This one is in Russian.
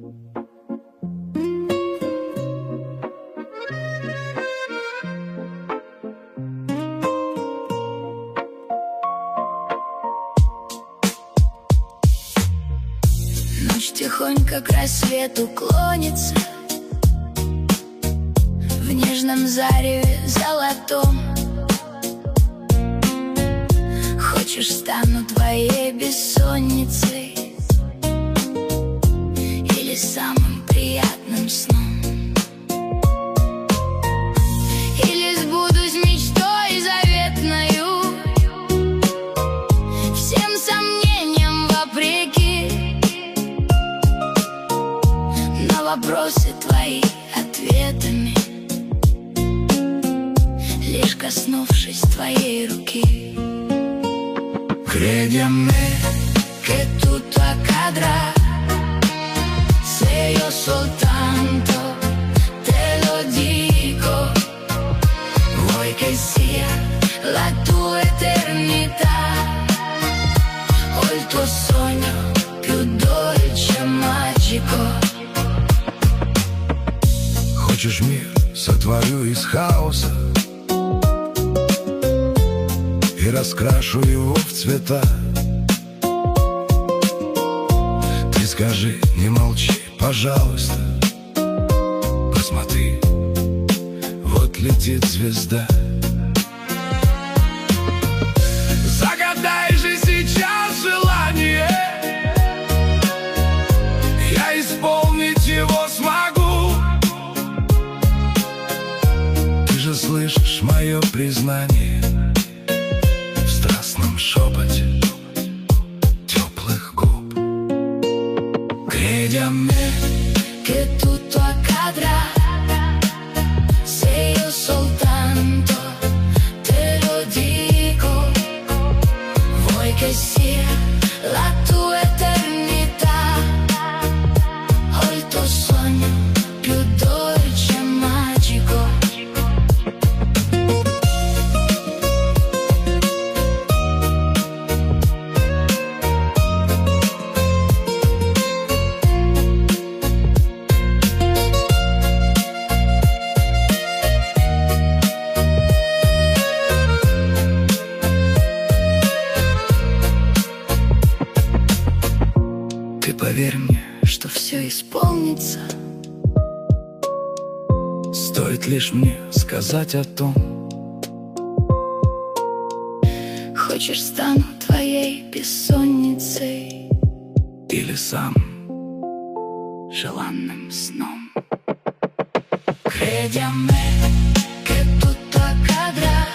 Ночь тихонько к рассвету клонится, в нежном зареве золотом. Хочешь, стану твоей бессонницей или самым приятным сном, или сбудусь мечтой заветною, всем сомнениям вопреки. На вопросы твои ответами, лишь коснувшись твоей руки. Credimi Che tutto accadrà se io soltanto te lo dico. Vuoi che sia la tua eternità o il tuo sogno più dolce e magico? Хочешь, мир сотворю из хаоса и раскрашу его в цвета. Ты скажи, не молчи, пожалуйста, посмотри, вот летит звезда. Загадай же сейчас желание, я исполнить его смогу. Ты же слышишь мое признание в страстном шепоте теплых губ. Credi a me che tutto accadrà se io soltanto te lo dico. Vuoi che sia la tua eternità o il tuo sogno più dolce e magico? Ты поверь мне, что все исполнится, Стоит лишь мне сказать о том. хочешь, стану твоей бессонницей Или сам желанным сном. Credi a me che tutto accadrà